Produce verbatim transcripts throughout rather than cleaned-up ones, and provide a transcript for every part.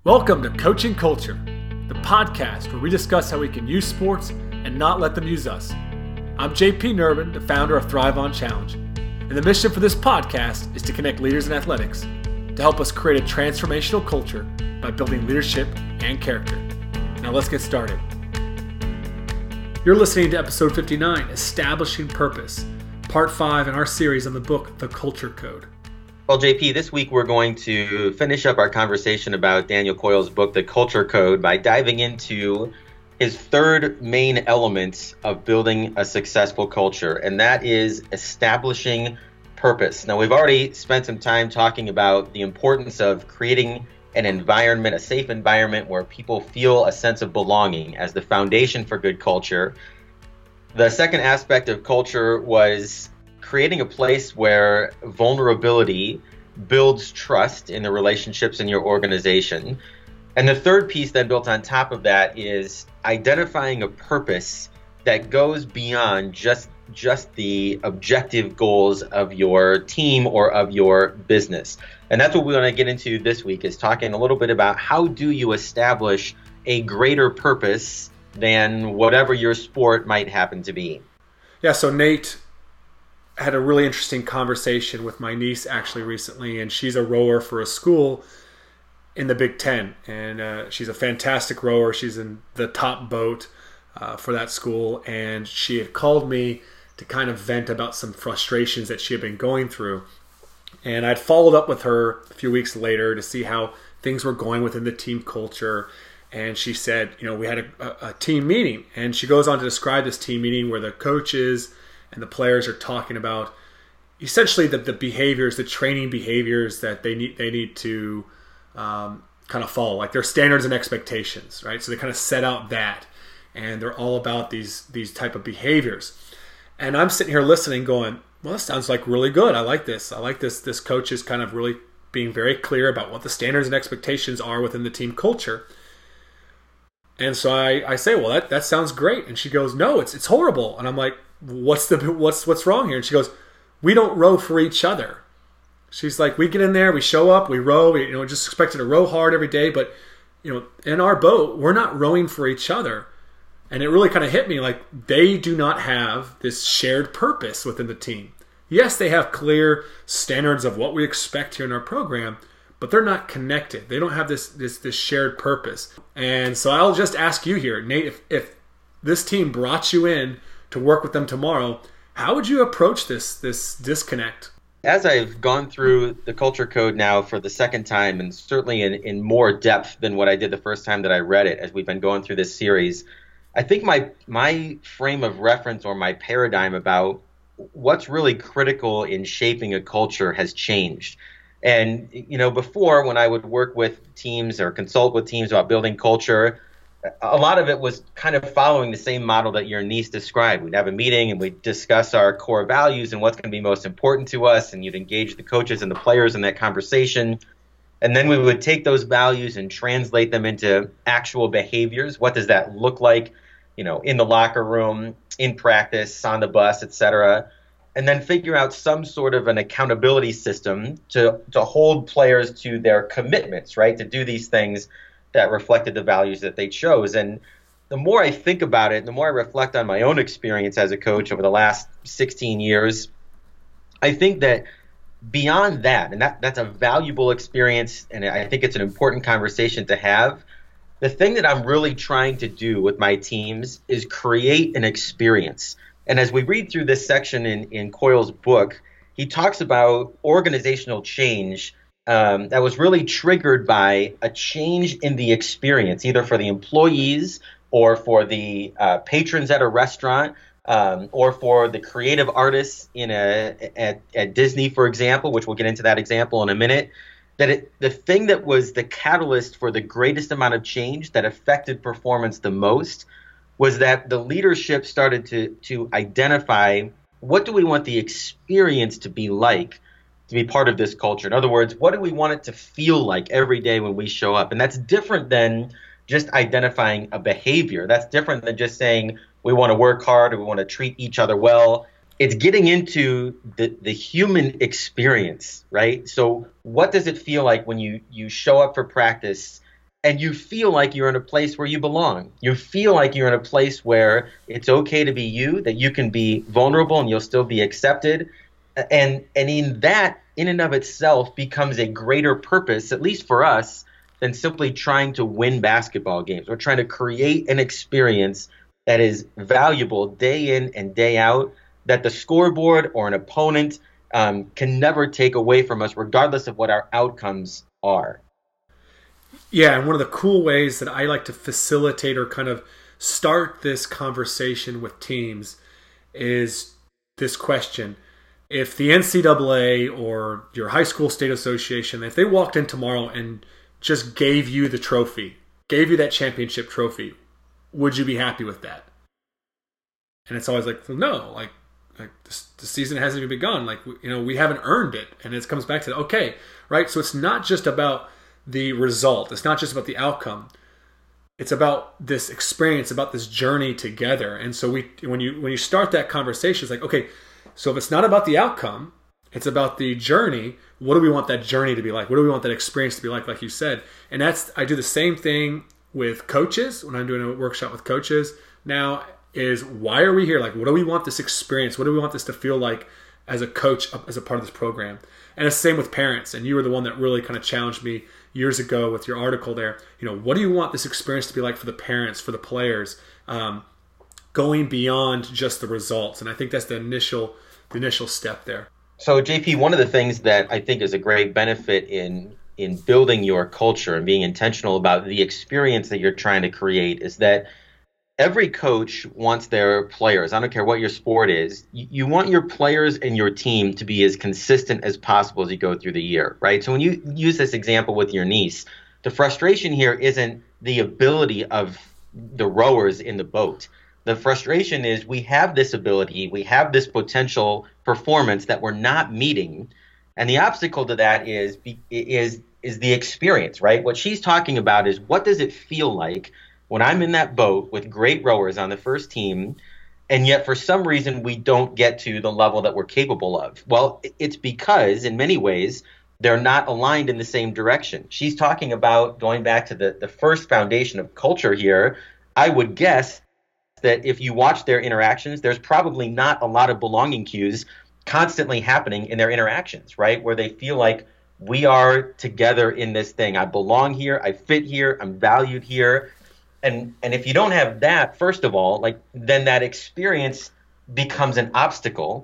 Welcome to Coaching Culture, the podcast where we discuss how we can use sports and not let them use us. I'm J P Nerbin, the founder of Thrive On Challenge, and the mission for this podcast is to connect leaders in athletics to help us create a transformational culture by building leadership and character. Now let's get started. You're listening to episode fifty-nine, Establishing Purpose, part five in our series on the book, The Culture Code. Well, J P, this week we're going to finish up our conversation about Daniel Coyle's book, The Culture Code, by diving into his third main element of building a successful culture, and that is establishing purpose. Now, we've already spent some time talking about the importance of creating an environment, a safe environment where people feel a sense of belonging as the foundation for good culture. The second aspect of culture was creating a place where vulnerability builds trust in the relationships in your organization. And the third piece that built on top of that is identifying a purpose that goes beyond just, just the objective goals of your team or of your business. And that's what we want to get into this week, is talking a little bit about how do you establish a greater purpose than whatever your sport might happen to be. Yeah, so Nate had a really interesting conversation with my niece actually recently, and she's a rower for a school in the Big Ten, and uh, she's a fantastic rower. She's in the top boat uh, for that school, and she had called me to kind of vent about some frustrations that she had been going through, and I'd followed up with her a few weeks later to see how things were going within the team culture. And she said, you know, we had a, a, a team meeting, and she goes on to describe this team meeting where the coaches and the players are talking about essentially the, the behaviors, the training behaviors that they need they need to um, kind of follow, like their standards and expectations, right? So they kind of set out that, and they're all about these these type of behaviors. And I'm sitting here listening, going, well, this sounds like really good. I like this. I like this. This coach is kind of really being very clear about what the standards and expectations are within the team culture. And so I, I say, well, that, that sounds great. And she goes, no, it's it's horrible. And I'm like, what's the what's what's wrong here? And she goes, we don't row for each other. She's like, we get in there, we show up, we row, we, you know, just expected to row hard every day, but you know, in our boat, we're not rowing for each other. And it really kind of hit me, like, they do not have this shared purpose within the team. Yes, they have clear standards of what we expect here in our program, but they're not connected. They don't have this this this shared purpose. And so I'll just ask you here, Nate, if if this team brought you in to work with them tomorrow, how would you approach this this disconnect? As I've gone through the Culture Code now for the second time, and certainly in, in more depth than what I did the first time that I read it, as we've been going through this series, I think my my frame of reference, or my paradigm about what's really critical in shaping a culture, has changed. And, you know, before, when I would work with teams or consult with teams about building culture, a lot of it was kind of following the same model that your niece described. We'd have a meeting and we'd discuss our core values and what's going to be most important to us, and you'd engage the coaches and the players in that conversation. And then we would take those values and translate them into actual behaviors. What does that look like, you know, in the locker room, in practice, on the bus, et cetera, and then figure out some sort of an accountability system to, to hold players to their commitments, right, to do these things that reflected the values that they chose. And the more I think about it, the more I reflect on my own experience as a coach over the last sixteen years, I think that beyond that, and that, that's a valuable experience, and I think it's an important conversation to have, the thing that I'm really trying to do with my teams is create an experience. And as we read through this section in, in Coyle's book, he talks about organizational change Um, that was really triggered by a change in the experience, either for the employees or for the uh, patrons at a restaurant, um, or for the creative artists in a at, at Disney, for example, which we'll get into that example in a minute. That it, the thing that was the catalyst for the greatest amount of change that affected performance the most was that the leadership started to to identify, what do we want the experience to be like to be part of this culture? In other words, what do we want it to feel like every day when we show up? And that's different than just identifying a behavior. That's different than just saying we want to work hard or we want to treat each other well. It's getting into the, the human experience, right? So what does it feel like when you, you show up for practice and you feel like you're in a place where you belong. You feel like you're in a place where it's okay to be you, that you can be vulnerable and you'll still be accepted. And and in that, in and of itself, becomes a greater purpose, at least for us, than simply trying to win basketball games. We're trying to create an experience that is valuable day in and day out, that the scoreboard or an opponent um, can never take away from us, regardless of what our outcomes are. Yeah, and one of the cool ways that I like to facilitate or kind of start this conversation with teams is this question. If the N C double A or your high school state association, if they walked in tomorrow and just gave you the trophy, gave you that championship trophy, would you be happy with that? And it's always like, well, no, like, like the, the season hasn't even begun. Like, you know, we haven't earned it. And it comes back to, okay, right? So it's not just about the result. It's not just about the outcome. It's about this experience, about this journey together. And so we, when you when you start that conversation, it's like, okay, so if it's not about the outcome, it's about the journey. What do we want that journey to be like? What do we want that experience to be like, like you said? And that's, I do the same thing with coaches when I'm doing a workshop with coaches now is, why are we here? Like, what do we want this experience? What do we want this to feel like as a coach, as a part of this program? And it's the same with parents. And you were the one that really kind of challenged me years ago with your article there. You know, what do you want this experience to be like for the parents, for the players, um, going beyond just the results? And I think that's the initial, the initial step there. So, J P, one of the things that I think is a great benefit in in building your culture and being intentional about the experience that you're trying to create is that every coach wants their players, I don't care what your sport is, you, you want your players and your team to be as consistent as possible as you go through the year, right? So when you use this example with your niece, the frustration here isn't the ability of the rowers in the boat. The frustration is we have this ability, we have this potential performance that we're not meeting. And the obstacle to that is, is, is the experience, right? What she's talking about is, what does it feel like when I'm in that boat with great rowers on the first team, and yet for some reason we don't get to the level that we're capable of? Well, it's because in many ways they're not aligned in the same direction. She's talking about, going back to the, the first foundation of culture here, I would guess that if you watch their interactions, there's probably not a lot of belonging cues constantly happening in their interactions, right? Where they feel like, we are together in this thing. I belong here. I fit here. I'm valued here. And and if you don't have that, first of all, like, then that experience becomes an obstacle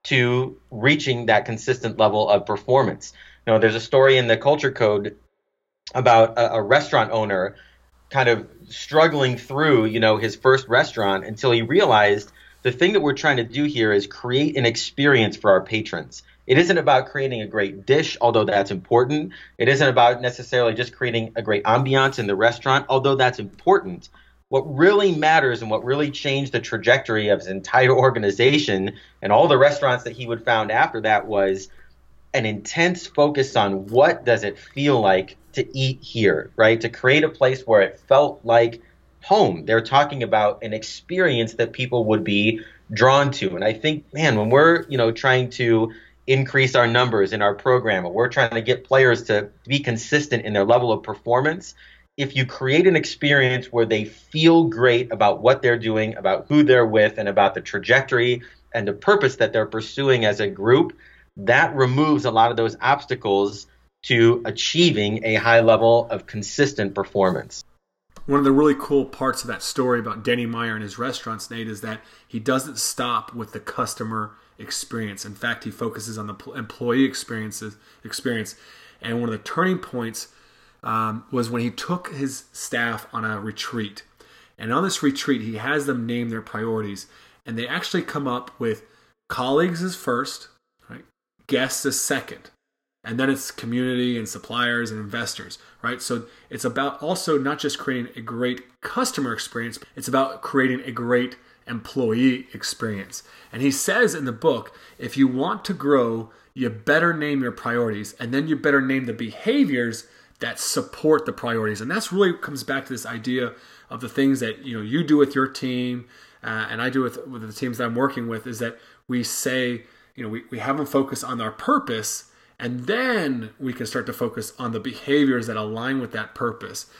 to reaching that consistent level of performance. You know, there's a story in the Culture Code about a, a restaurant owner kind of struggling through, you know, his first restaurant until he realized the thing that we're trying to do here is create an experience for our patrons. It isn't about creating a great dish, although that's important. It isn't about necessarily just creating a great ambiance in the restaurant, although that's important. What really matters and what really changed the trajectory of his entire organization and all the restaurants that he would found after that was an intense focus on, what does it feel like to eat here, right? To create a place where it felt like home. They're talking about an experience that people would be drawn to. And I think, man, when we're, you know, trying to increase our numbers in our program, or we're trying to get players to be consistent in their level of performance, if you create an experience where they feel great about what they're doing, about who they're with, and about the trajectory and the purpose that they're pursuing as a group, that removes a lot of those obstacles to achieving a high level of consistent performance. One of the really cool parts of that story about Danny Meyer and his restaurants, Nate, is that he doesn't stop with the customer experience. In fact, he focuses on the employee experiences experience. And one of the turning points um, was when he took his staff on a retreat. And on this retreat, he has them name their priorities. And they actually come up with colleagues as first, right? Guests as second. And then it's community and suppliers and investors, right? So it's about also not just creating a great customer experience, it's about creating a great employee experience. And he says in the book, if you want to grow, you better name your priorities, and then you better name the behaviors that support the priorities. And that's really comes back to this idea of the things that, you know, you do with your team, uh, and I do with, with the teams that I'm working with, is that we say, you know, we, we have them focus on our purpose, and then we can start to focus on the behaviors that align with that purpose.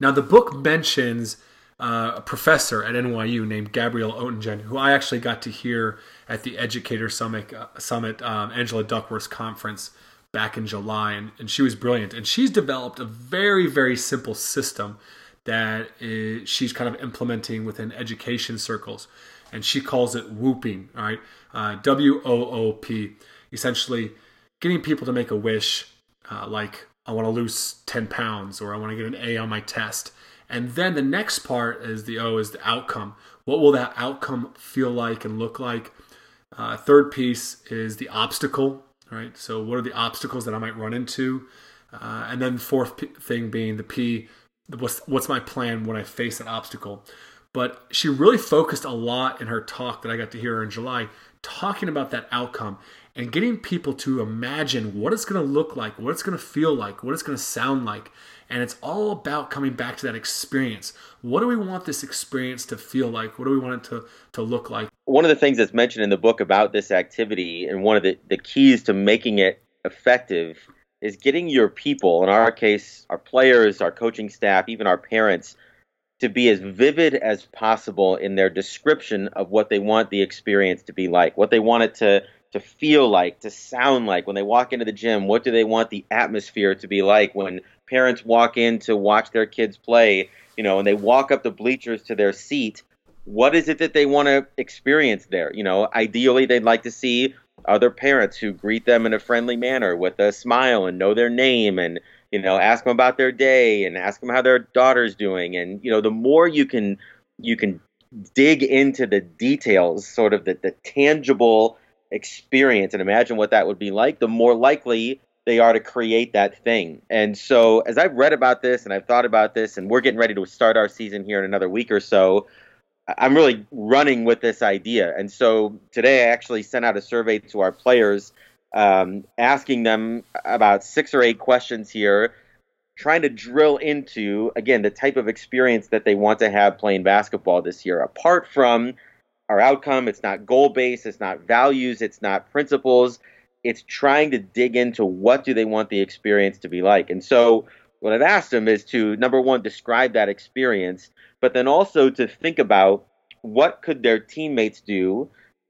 Now, the book mentions uh, a professor at N Y U named Gabrielle Oettingen, who I actually got to hear at the Educator Summit, uh, Summit um, Angela Duckworth's conference back in July, and, and she was brilliant. And she's developed a very, very simple system that is, she's kind of implementing within education circles. And she calls it whooping, all right? Uh, W O O P, essentially getting people to make a wish, uh, like, I want to lose ten pounds, or I want to get an A on my test. And then the next part is the O, is the outcome. What will that outcome feel like and look like? Uh, third piece is the obstacle, right? So what are the obstacles that I might run into? Uh, and then fourth p- thing being the P, what's, what's my plan when I face an obstacle? But she really focused a lot in her talk that I got to hear her in July, talking about that outcome and getting people to imagine what it's going to look like, what it's going to feel like, what it's going to sound like. And it's all about coming back to that experience. What do we want this experience to feel like? What do we want it to, to look like? One of the things that's mentioned in the book about this activity, and one of the, the keys to making it effective, is getting your people, in our case, our players, our coaching staff, even our parents, to be as vivid as possible in their description of what they want the experience to be like, what they want it to, to feel like, to sound like. When they walk into the gym, what do they want the atmosphere to be like? When parents walk in to watch their kids play, you know, and they walk up the bleachers to their seat, what is it that they want to experience there? You know, ideally, they'd like to see other parents who greet them in a friendly manner with a smile and know their name, and you know, ask them about their day and ask them how their daughter's doing. And, you know, the more you can you can dig into the details, sort of the, the tangible experience, and imagine what that would be like, the more likely they are to create that thing. And so as I've read about this and I've thought about this, and we're getting ready to start our season here in another week or so, I'm really running with this idea. And so today I actually sent out a survey to our players, Um, asking them about six or eight questions here, trying to drill into, again, the type of experience that they want to have playing basketball this year. Apart from our outcome, it's not goal-based, it's not values, it's not principles. It's trying to dig into what do they want the experience to be like. And so what I've asked them is to, number one, describe that experience, but then also to think about what could their teammates do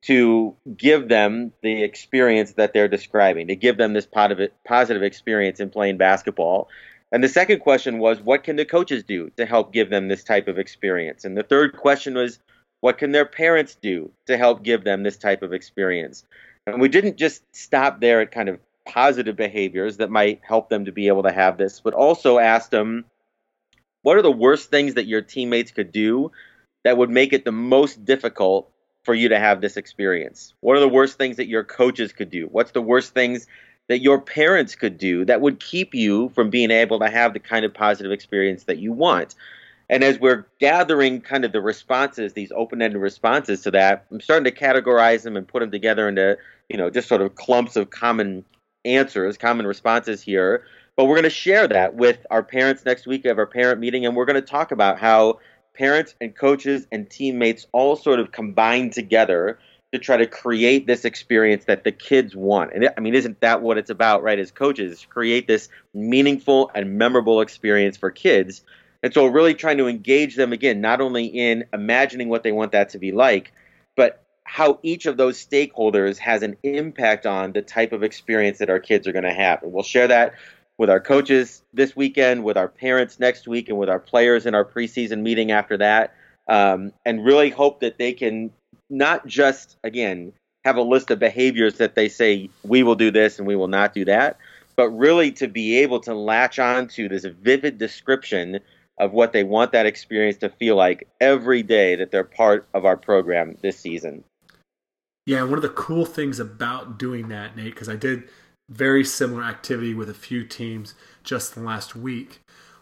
to give them the experience that they're describing, to give them this positive experience in playing basketball. And the second question was, what can the coaches do to help give them this type of experience? And the third question was, what can their parents do to help give them this type of experience? And we didn't just stop there at kind of positive behaviors that might help them to be able to have this, but also asked them, what are the worst things that your teammates could do that would make it the most difficult for you to have this experience? What are the worst things that your coaches could do? What's the worst things that your parents could do that would keep you from being able to have the kind of positive experience that you want? And as we're gathering kind of the responses, these open-ended responses to that, I'm starting to categorize them and put them together into, you know, just sort of clumps of common answers, common responses here. But we're going to share that with our parents next week of our parent meeting, and we're going to talk about how parents and coaches and teammates all sort of combine together to try to create this experience that the kids want. And I mean, isn't that what it's about, right? As coaches, create this meaningful and memorable experience for kids. And so we're really trying to engage them, again, not only in imagining what they want that to be like, but how each of those stakeholders has an impact on the type of experience that our kids are going to have. And we'll share that with our coaches this weekend, with our parents next week, and with our players in our preseason meeting after that, um, and really hope that they can not just, again, have a list of behaviors that they say, we will do this and we will not do that, but really to be able to latch on to this vivid description of what they want that experience to feel like every day that they're part of our program this season. Yeah, and one of the cool things about doing that, Nate, because I did very similar activity with a few teams just in the last week,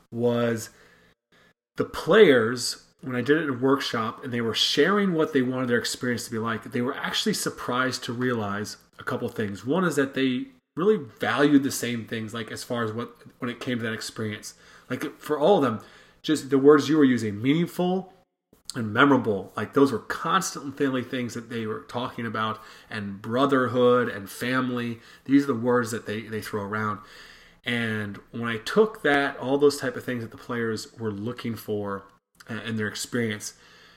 was the players, when I did it in a workshop and they were sharing what they wanted their experience to be like, they were actually surprised to realize a couple things. One is that they really valued the same things, like as far as what when it came to that experience. Like for all of them, just the words you were using, meaningful and memorable, like those were constantly things that they were talking about, and brotherhood and family. These are the words that they, they throw around. And when I took that, all those type of things that the players were looking for in their experience,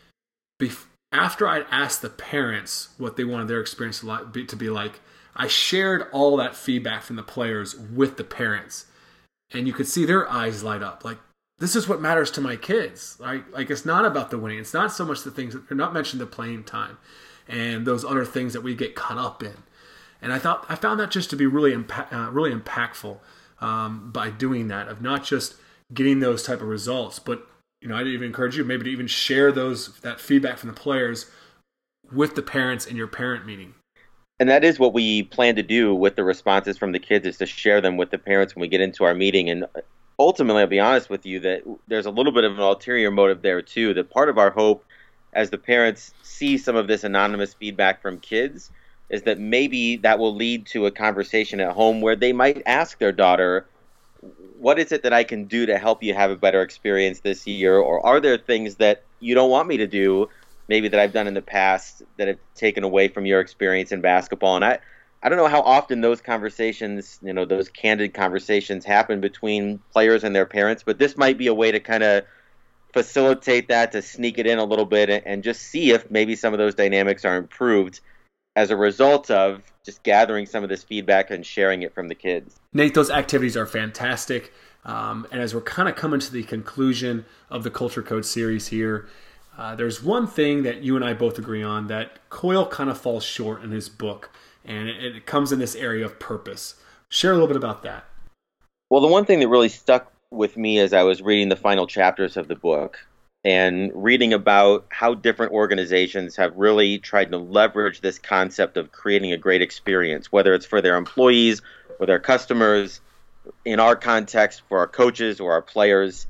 bef- after I'd asked the parents what they wanted their experience to, like, be, to be like, I shared all that feedback from the players with the parents. And you could see their eyes light up. Like, this is what matters to my kids. Like, like it's not about the winning. It's not so much the things that are not mentioned the playing time and those other things that we get caught up in. And I thought I found that just to be really impa- uh, really impactful um, by doing that, of not just getting those type of results, but you know, I'd even encourage you maybe to even share those that feedback from the players with the parents in your parent meeting. And that is what we plan to do with the responses from the kids, is to share them with the parents when we get into our meeting. And ultimately, I'll be honest with you that there's a little bit of an ulterior motive there too. That part of our hope as the parents see some of this anonymous feedback from kids is that maybe that will lead to a conversation at home where they might ask their daughter, what is it that I can do to help you have a better experience this year? Or are there things that you don't want me to do, maybe that I've done in the past, that have taken away from your experience in basketball? And I, I don't know how often those conversations, you know, those candid conversations happen between players and their parents, but this might be a way to kind of facilitate that, to sneak it in a little bit and just see if maybe some of those dynamics are improved as a result of just gathering some of this feedback and sharing it from the kids. Nate, those activities are fantastic. Um, and as we're kind of coming to the conclusion of the Culture Code series here, uh, there's one thing that you and I both agree on that Coyle kind of falls short in his book, and it, it comes in this area of purpose. Share a little bit about that. Well, the one thing that really stuck with me as I was reading the final chapters of the book and reading about how different organizations have really tried to leverage this concept of creating a great experience, whether it's for their employees or their customers, in our context, for our coaches or our players,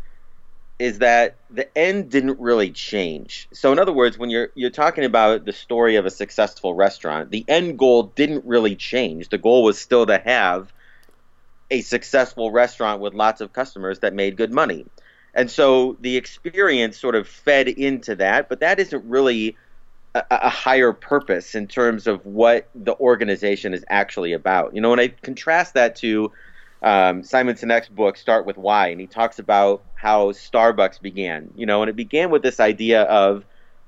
is that the end didn't really change. So in other words, when you're you're talking about the story of a successful restaurant, the end goal didn't really change. The goal was still to have a successful restaurant with lots of customers that made good money. And so the experience sort of fed into that, but that isn't really a, a higher purpose in terms of what the organization is actually about. You know, when I contrast that to um, Simon Sinek's book, Start With Why, and he talks about how Starbucks began, you know, and it began with this idea of,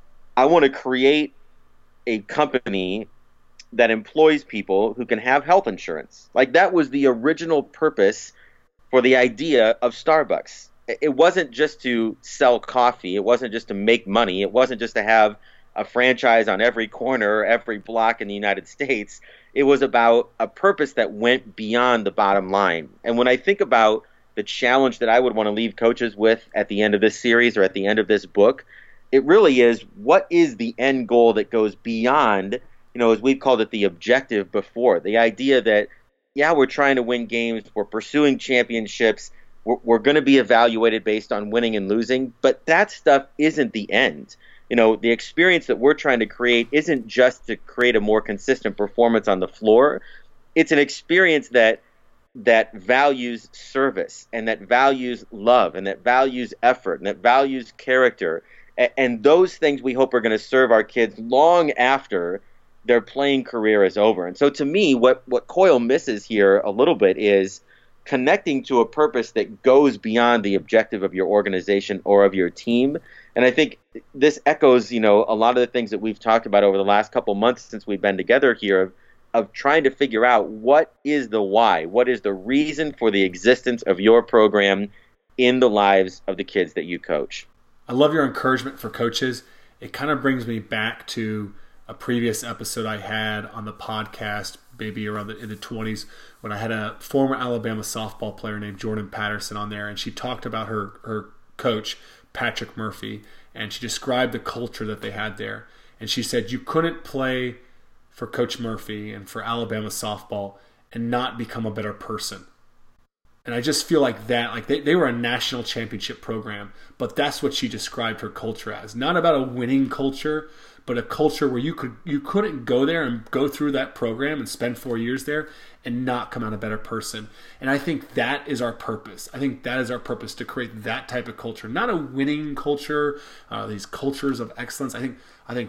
I want to create a company that employs people who can have health insurance. Like, that was the original purpose for the idea of Starbucks. It wasn't just to sell coffee. It wasn't just to make money. It wasn't just to have a franchise on every corner, every block in the United States. It was about a purpose that went beyond the bottom line. And when I think about the challenge that I would want to leave coaches with at the end of this series or at the end of this book, it really is, what is the end goal that goes beyond, you know, as we've called it, the objective before. The idea that, yeah, we're trying to win games, we're pursuing championships, we're, we're going to be evaluated based on winning and losing, but that stuff isn't the end. You know, the experience that we're trying to create isn't just to create a more consistent performance on the floor. It's an experience that that values service, and that values love, and that values effort, and that values character. And, and those things we hope are going to serve our kids long after their playing career is over. And so to me, what, what Coyle misses here a little bit is connecting to a purpose that goes beyond the objective of your organization or of your team. And I think this echoes, you know, a lot of the things that we've talked about over the last couple months since we've been together here, of, of trying to figure out what is the why, what is the reason for the existence of your program in the lives of the kids that you coach. I love your encouragement for coaches. It kind of brings me back to a previous episode I had on the podcast, maybe around the, in the twenties, when I had a former Alabama softball player named Jordan Patterson on there, and she talked about her, her coach, Patrick Murphy, and she described the culture that they had there. And she said you couldn't play for Coach Murphy and for Alabama softball and not become a better person. And I just feel like that, like they, they were a national championship program, but that's what she described her culture as. Not about a winning culture, but a culture where you could you couldn't go there and go through that program and spend four years there and not come out a better person. And I think that is our purpose. I think that is our purpose, to create that type of culture, not a winning culture, uh, these cultures of excellence. I think I think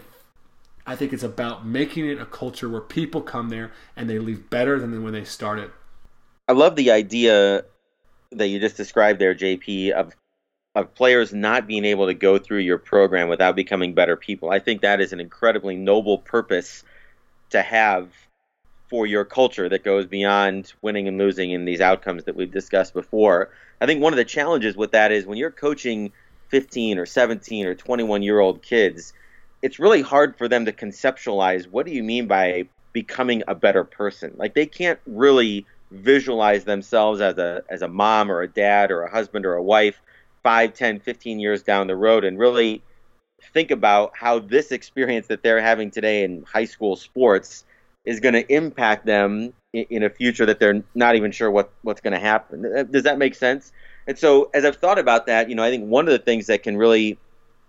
I think it's about making it a culture where people come there and they leave better than when they started. I love the idea that you just described there, J P, of of players not being able to go through your program without becoming better people. I think that is an incredibly noble purpose to have for your culture that goes beyond winning and losing in these outcomes that we've discussed before. I think one of the challenges with that is when you're coaching fifteen or seventeen or twenty-one year old kids, it's really hard for them to conceptualize what do you mean by becoming a better person. Like they can't really visualize themselves as a as a mom or a dad or a husband or a wife five, ten, fifteen years down the road and really think about how this experience that they're having today in high school sports is going to impact them in, in a future that they're not even sure what, what's going to happen. Does that make sense? And so as I've thought about that, you know, I think one of the things that can really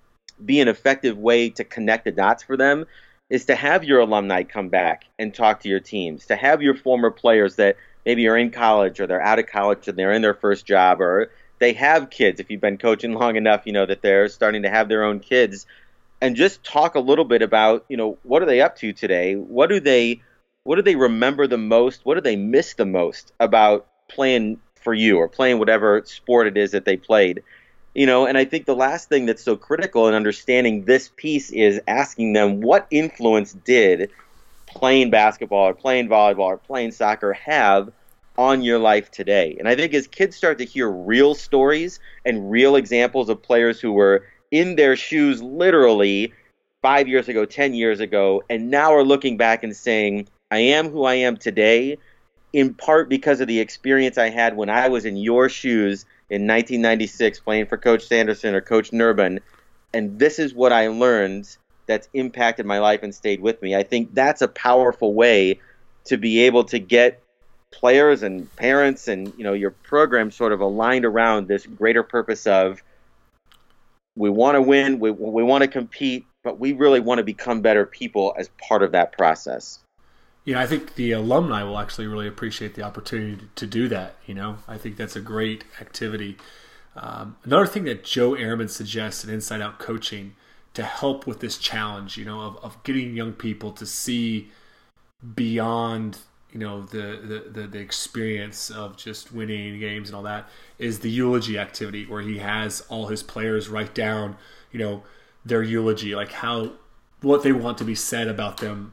be an effective way to connect the dots for them is to have your alumni come back and talk to your teams, to have your former players that maybe are in college or they're out of college and they're in their first job or they have kids. If you've been coaching long enough, you know that they're starting to have their own kids, and just talk a little bit about, you know, what are they up to today? What do they, what do they remember the most? What do they miss the most about playing for you or playing whatever sport it is that they played? You know, and I think the last thing that's so critical in understanding this piece is asking them what influence did playing basketball or playing volleyball or playing soccer have on your life today. And I think as kids start to hear real stories and real examples of players who were in their shoes literally five years ago, ten years ago, and now are looking back and saying, I am who I am today, in part because of the experience I had when I was in your shoes in nineteen ninety-six playing for Coach Sanderson or Coach Nurbin, and this is what I learned that's impacted my life and stayed with me. I think that's a powerful way to be able to get players and parents and, you know, your program sort of aligned around this greater purpose of we want to win, we we want to compete, but we really want to become better people as part of that process. Yeah, I think the alumni will actually really appreciate the opportunity to do that. You know, I think that's a great activity. Um, another thing that Joe Ehrmann suggests in Inside Out Coaching to help with this challenge, you know, of, of getting young people to see beyond, you know, the, the, the, the experience of just winning games and all that, is the eulogy activity where he has all his players write down, you know, their eulogy, like how, what they want to be said about them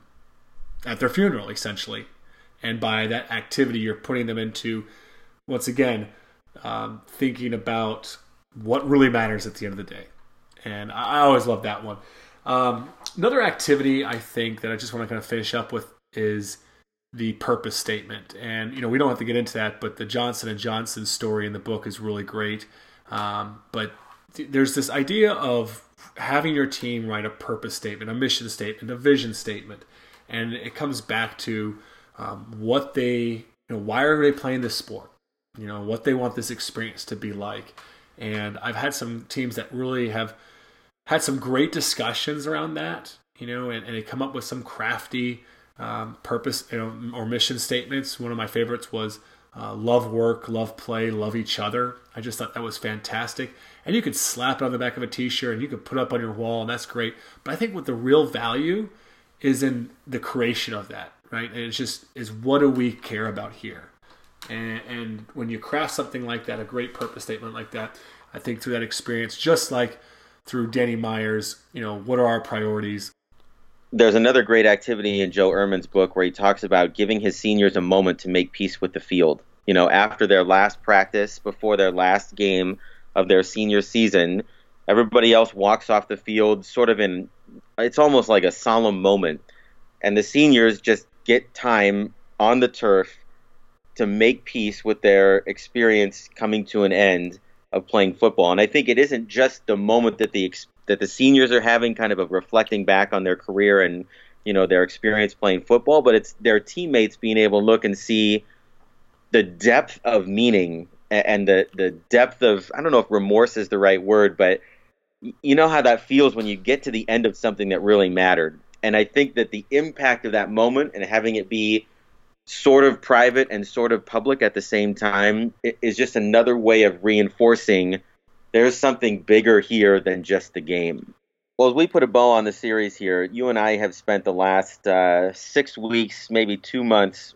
at their funeral, essentially. And by that activity, you're putting them into, once again, um, thinking about what really matters at the end of the day. And I, I always love that one. Um, another activity I think that I just want to kind of finish up with is the purpose statement. And, you know, we don't have to get into that, but the Johnson and Johnson story in the book is really great. Um, but th- there's this idea of having your team write a purpose statement, a mission statement, a vision statement. And it comes back to um, what they, you know, why are they playing this sport? You know, what they want this experience to be like. And I've had some teams that really have had some great discussions around that, you know, and, and they come up with some crafty um, purpose, you know, or mission statements. One of my favorites was uh, love work, love play, love each other. I just thought that was fantastic. And you could slap it on the back of a t-shirt and you could put it up on your wall, and that's great. But I think what the real value is in the creation of that, right? And it's just, is what do we care about here? And, and when you craft something like that, a great purpose statement like that, I think through that experience, just like through Danny Myers, you know, what are our priorities? There's another great activity in Joe Ehrmann's book where he talks about giving his seniors a moment to make peace with the field. You know, after their last practice, before their last game of their senior season, everybody else walks off the field sort of in, it's almost like a solemn moment. And the seniors just get time on the turf to make peace with their experience coming to an end of playing football. And I think it isn't just the moment that the that the seniors are having, kind of of reflecting back on their career and, you know, their experience playing football, but it's their teammates being able to look and see the depth of meaning and the, the depth of, I don't know if remorse is the right word, but you know how that feels when you get to the end of something that really mattered. And I think that the impact of that moment and having it be sort of private and sort of public at the same time is just another way of reinforcing there's something bigger here than just the game. Well, as we put a bow on the series here, you and I have spent the last uh, six weeks, maybe two months,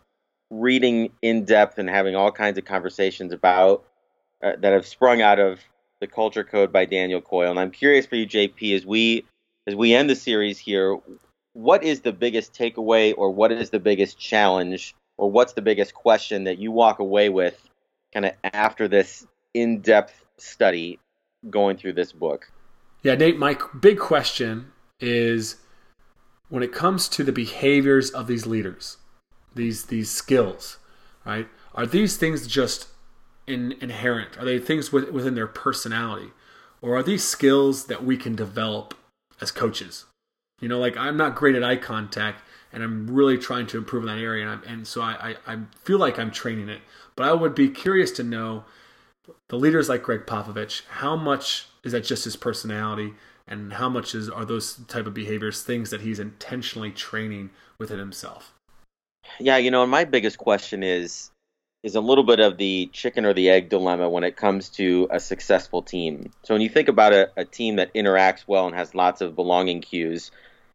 reading in depth and having all kinds of conversations about uh, that have sprung out of the Culture Code by Daniel Coyle. And I'm curious for you, J P, as we as we end the series here, what is the biggest takeaway, or what is the biggest challenge, or what's the biggest question that you walk away with kind of after this in-depth study going through this book? Yeah, Nate, my big question is, when it comes to the behaviors of these leaders, these these skills, right? Are these things just in, inherent? Are they things with, within their personality? Or are these skills that we can develop as coaches? You know, like, I'm not great at eye contact, and I'm really trying to improve in that area, and, I'm, and so I, I, I feel like I'm training it. But I would be curious to know, the leaders like Greg Popovich, how much is that just his personality, and how much is are those type of behaviors things that he's intentionally training within himself? Yeah, you know, and my biggest question is is a little bit of the chicken or the egg dilemma when it comes to a successful team. So when you think about a, a team that interacts well and has lots of belonging cues,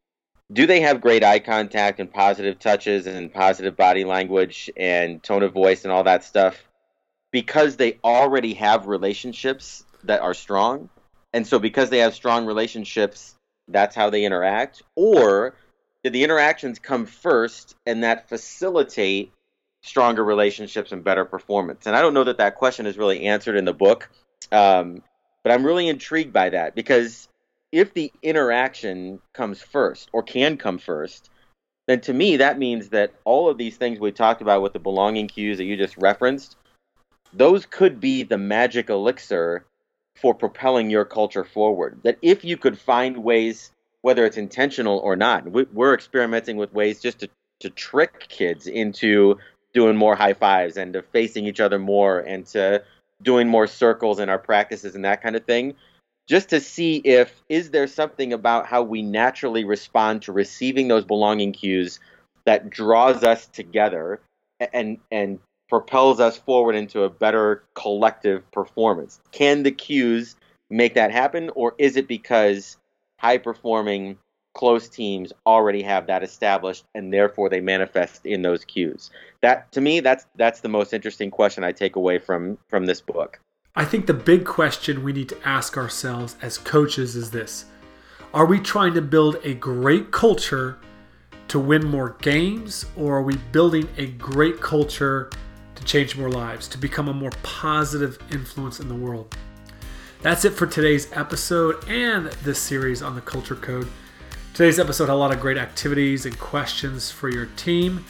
do they have great eye contact and positive touches and positive body language and tone of voice and all that stuff because they already have relationships that are strong? And so because they have strong relationships, that's how they interact? Or did the interactions come first and that facilitate stronger relationships and better performance? And I don't know that that question is really answered in the book, um, but I'm really intrigued by that, because if the interaction comes first, or can come first, then to me that means that all of these things we talked about with the belonging cues that you just referenced, those could be the magic elixir for propelling your culture forward. That if you could find ways, whether it's intentional or not, we're experimenting with ways just to, to trick kids into doing more high fives and to facing each other more and to doing more circles in our practices and that kind of thing, just to see if, is there something about how we naturally respond to receiving those belonging cues that draws us together and and propels us forward into a better collective performance? Can the cues make that happen, or is it because high-performing, close teams already have that established, and therefore they manifest in those cues? That, to me, that's that's the most interesting question I take away from from this book. I think the big question we need to ask ourselves as coaches is this: are we trying to build a great culture to win more games, or are we building a great culture to change more lives, to become a more positive influence in the world? That's it for today's episode and this series on the Culture Code. Today's episode had a lot of great activities and questions for your team.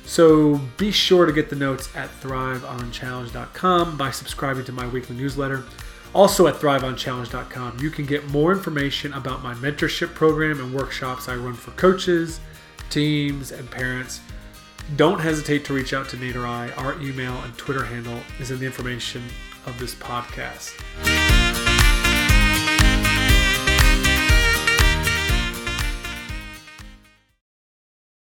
So be sure to get the notes at thrive on challenge dot com by subscribing to my weekly newsletter. Also at thrive on challenge dot com, you can get more information about my mentorship program and workshops I run for coaches, teams, and parents. Don't hesitate to reach out to Nate or I. Our email and Twitter handle is in the information of this podcast.